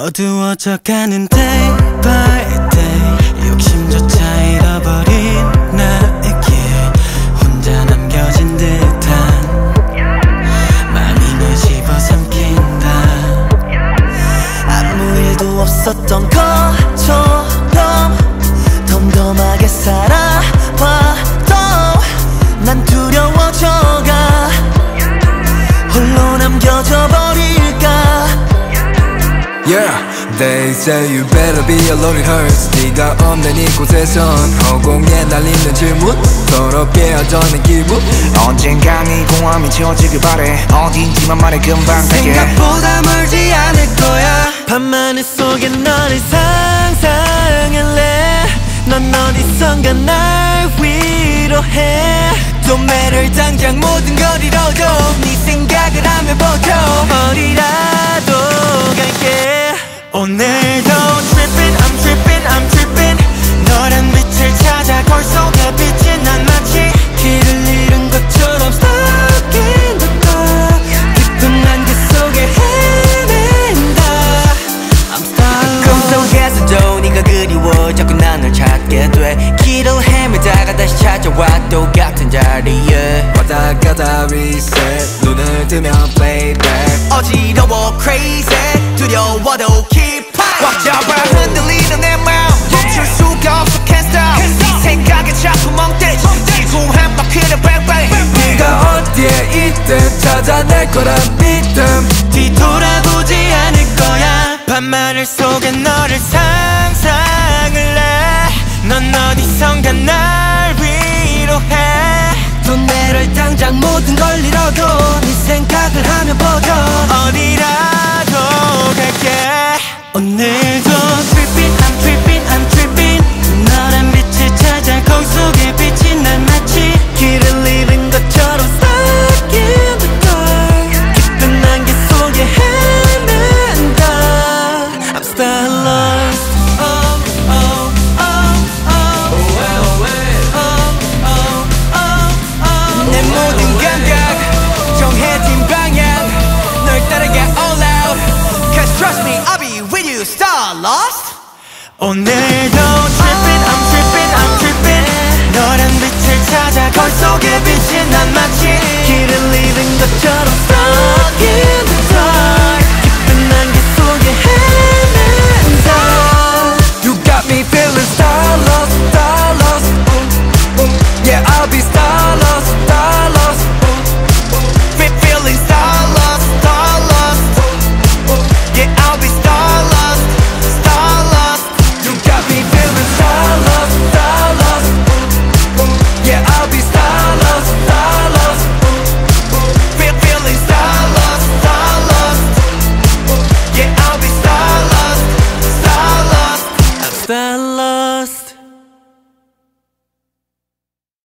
어두워져가는 day by day 욕심조차 잃어버린 나에게 혼자 남겨진 듯한 마음을 집어삼킨다. 아무 일도 없었던 것처럼 덤덤하게 살아봐도 난 두려워져가 홀로 남겨져 버릴까. Yeah, they say you better be alone, it hurts. 네가 없는 이곳에선 허공에 날리는 질문, 더럽게 어쩌는 기분. 언젠간 이 공허함이 채워지길 바래. 어딘지만 말해 금방 갈게. 생각보다 멀지 않을 거야. 밤하늘 속에 너를 상상할래. 넌 어디선가 날 위로해. Don't matter 당장 모든 걸 잃어도 네 생각을 하며 버텨. 어디라도 갈게. 오늘도 trippin', I'm trippin', I'm trippin'. 너란 빛을 찾아 거울 속에 비친 난 마치 길을 잃은 것처럼 stuck in the dark. 깊은 안개 속에 헤맨다. I'm stuck. 꿈속에서도 네가 그리워 자꾸 난 널 찾게 돼. 길을 헤매다가 다시 찾아와 똑같은 자리에. 왔다 갔다 reset. 눈을 뜨면 playback. 어지러워 crazy 두려워도 keep on. 꽉 잡아 흔들리는 내 마음 멈출 수가 없어 can't stop. 네 생각에 자꾸 멍때리지. 지구 한 바퀴를 뺑뺑. 네가 어디에 있든 찾아낼 거란 믿음. 뒤돌아보지 않을 거야. 밤하늘 속에 너를 상상할래. 넌 어디선가 날 위로해. Don't matter 당장 모든 걸 잃어도 네 생각을 하며 버텨. 어디라도 갈게. 오늘도 trippin', I'm trippin', I'm trippin'. 너란 빛을 찾아 거울 속에 비친 난 마치 길을 잃은 것처럼 stuck in the dark. 깊은 안개 속에 헤맨다. I'm still lost. Oh, oh, oh, oh. 내 모든 감각 정해진 방향 널 따라가 all out. Cause trust me I'll be with you star lost. 오늘도 trippin', I'm trippin', I'm trippin'. 너란 빛을 찾아 거울 속에 비친 난 마치 길을 잃은 것처럼 stuck in the